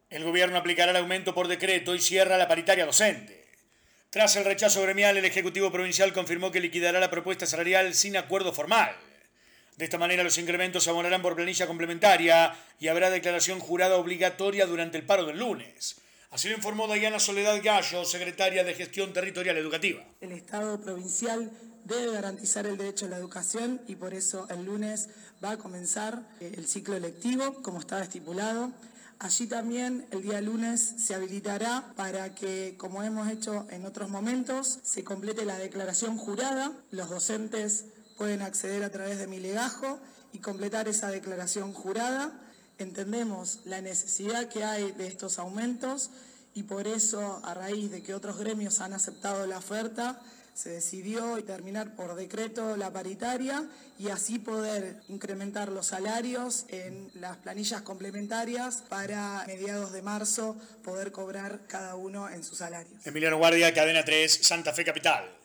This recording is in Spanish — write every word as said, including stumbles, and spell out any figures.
El gobierno aplicará el aumento por decreto y cierra la paritaria docente. Tras el rechazo gremial, el Ejecutivo Provincial confirmó que liquidará la propuesta salarial sin acuerdo formal. De esta manera, los incrementos se abonarán por planilla complementaria y habrá declaración jurada obligatoria durante el paro del lunes. Así lo informó Dayana Soledad Gallo, secretaria de Gestión Territorial Educativa. El Estado provincial debe garantizar el derecho a la educación y por eso el lunes va a comenzar el ciclo lectivo, como estaba estipulado. Allí también el día lunes se habilitará para que, como hemos hecho en otros momentos, se complete la declaración jurada. Los docentes pueden acceder a través de mi legajo y completar esa declaración jurada. Entendemos la necesidad que hay de estos aumentos y por eso, a raíz de que otros gremios han aceptado la oferta, se decidió terminar por decreto la paritaria y así poder incrementar los salarios en las planillas complementarias para mediados de marzo poder cobrar cada uno en sus salarios. Emiliano Guardia, Cadena tres, Santa Fe Capital.